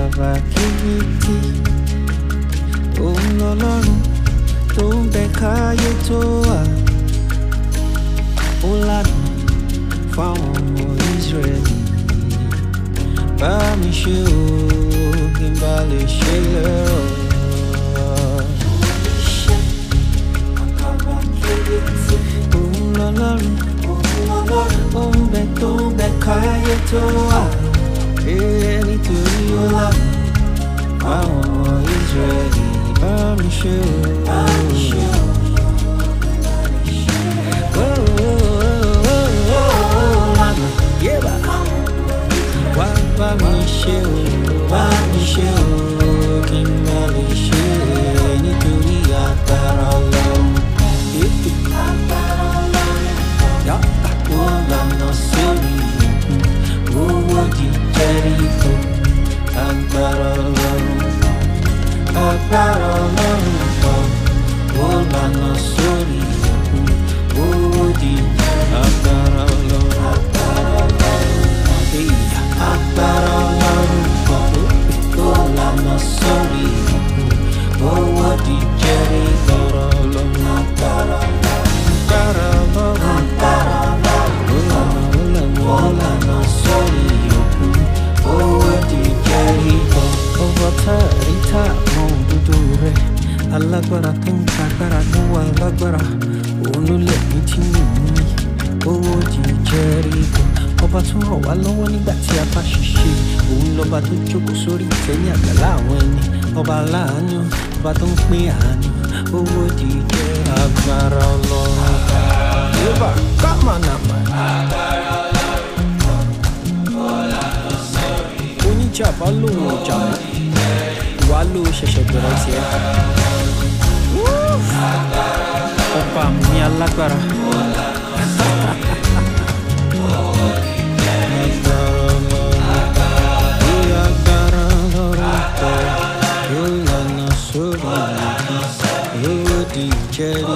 bàbá kìrìtì. Òun lọ́lọ́run tó ń bẹ káyé tó wà. Ó lànà fáwọn ọmọ Ísírẹ́lì. Bá mi ṣe o, kí n bá lè ṣe lẹ́rọ̀. Òun lọ́lọ́run ó ń bẹ tó ń bẹ káyé tó wà. Nítorí ó lànà fáwọn ọmọ Ísírẹ́lì. Bá mi ṣe o. Bá mi ṣe o, bá mi ṣe o, kí n má lè ṣe nítorí agbára Ọlọ́run. Ó lànà sórí owó di Jẹ́ríkò. Agbára Ọlọ́run, agbára Ọlọ́run pọ̀. Ó lànà sórí owó di agbára Ọlọ́run. Agbára Ọlọ́run pọ̀. Ó lànà sórí owó di Jẹ́ríkò. Agbára Ọlọ́run, agbára Ọlọ́run, ó lànà sórí owó di Jẹ́ríkò. Ọba tá mọ òdodo rẹ̀, alágbára tó ń kagbára tó wà lágbára. Òun ló lẹ̀mí tí mi ní owó di Jẹ́ríkò. Ọba tó ràn wá lọ́wọ́ nígbà tí a bá ṣiṣẹ́. Òun lọ́ba tó jókòó sórí ìtẹ́ ní àgbàlá àwọn ẹni. Ọba aláàánú, ọba tó ń pín àánú. Owó di jẹ́ agbára Ọlọ́run. Yorùbá kámánàmá. Oníjà bá lòun ọjà mọ́. Wàá ló ṣẹ̀ṣẹ̀ bẹ̀rẹ̀ tiẹ̀. Ọba mi alágbára. Jẹ́ríkò.